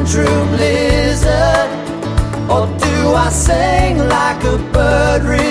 true blizzard, or do I sing like a bird?